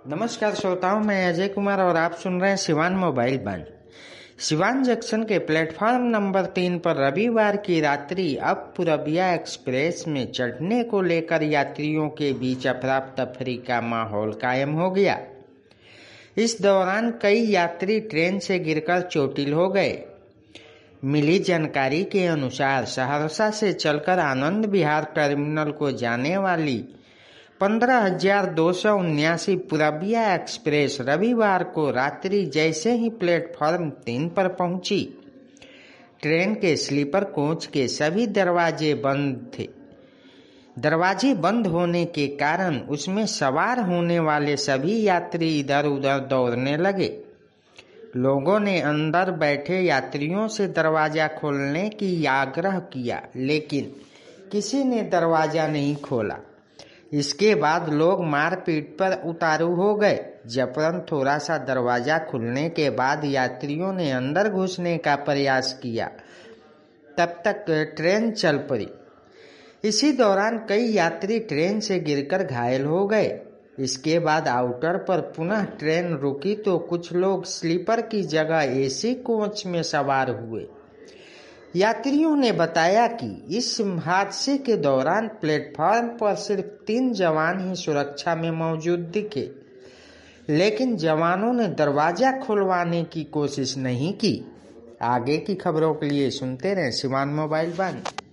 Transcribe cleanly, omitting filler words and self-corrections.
नमस्कार श्रोताओं, मैं अजय कुमार और आप सुन रहे हैं सिवान मोबाइल बंद। सिवान जंक्शन के प्लेटफॉर्म नंबर 3 पर रविवार की रात्रि अब पूरबिया एक्सप्रेस में चढ़ने को लेकर यात्रियों के बीच अफरा तफरी का माहौल कायम हो गया। इस दौरान कई यात्री ट्रेन से गिरकर चोटिल हो गए। मिली जानकारी के अनुसार सहरसा से चलकर आनंद विहार टर्मिनल को जाने वाली 15,279 पूरबिया एक्सप्रेस रविवार को रात्रि जैसे ही प्लेटफॉर्म 3 पर पहुंची, ट्रेन के स्लीपर कोच के सभी दरवाजे बंद थे। दरवाजे बंद होने के कारण उसमें सवार होने वाले सभी यात्री इधर उधर दौड़ने लगे। लोगों ने अंदर बैठे यात्रियों से दरवाजा खोलने की आग्रह किया, लेकिन किसी ने दरवाजा नहीं खोला। इसके बाद लोग मारपीट पर उतारू हो गए। जबरन थोड़ा सा दरवाजा खुलने के बाद यात्रियों ने अंदर घुसने का प्रयास किया। तब तक ट्रेन चल पड़ी। इसी दौरान कई यात्री ट्रेन से गिरकर घायल हो गए। इसके बाद आउटर पर पुनः ट्रेन रुकी तो कुछ लोग स्लीपर की जगह एसी कोच में सवार हुए। यात्रियों ने बताया कि इस हादसे के दौरान प्लेटफॉर्म पर सिर्फ 3 जवान ही सुरक्षा में मौजूद दिखे, लेकिन जवानों ने दरवाजा खुलवाने की कोशिश नहीं की। आगे की खबरों के लिए सुनते रहें सिवान मोबाइल बंद।